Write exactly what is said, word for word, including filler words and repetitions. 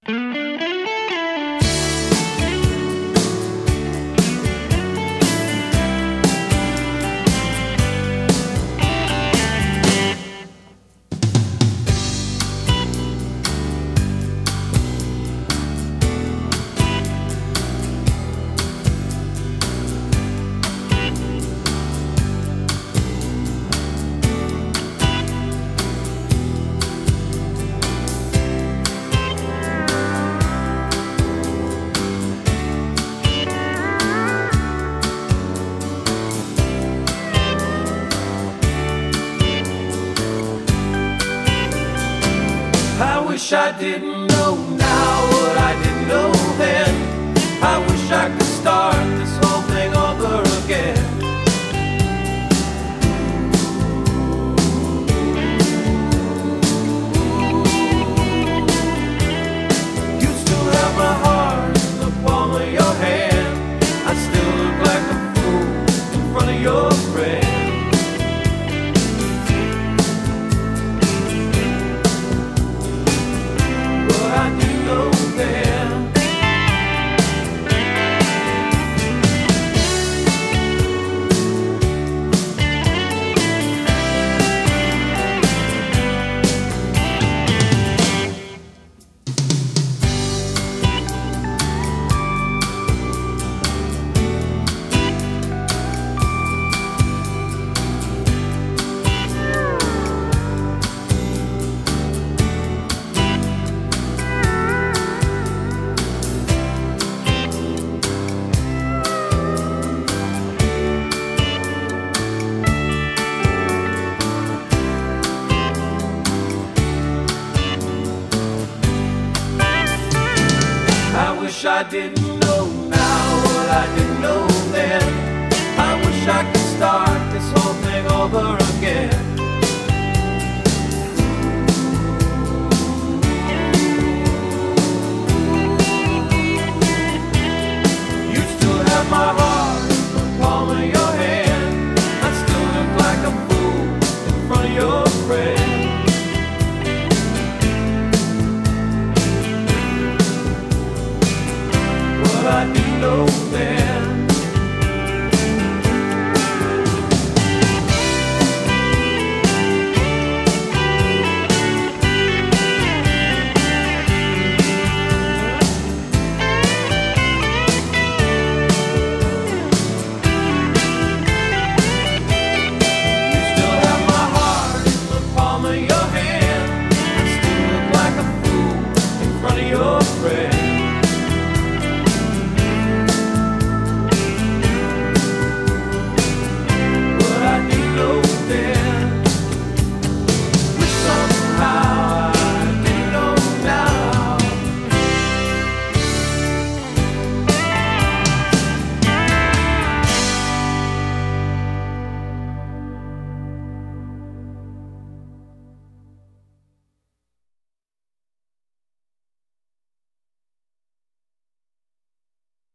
I wish I didn't know now what I didn't know then. I wish I could start this whole thing over again. You still have my heart in the palm of your hand. I still look like a fool in front of your friend. I wish I didn't know now what I didn't know then. I wish I could start this whole thing over again.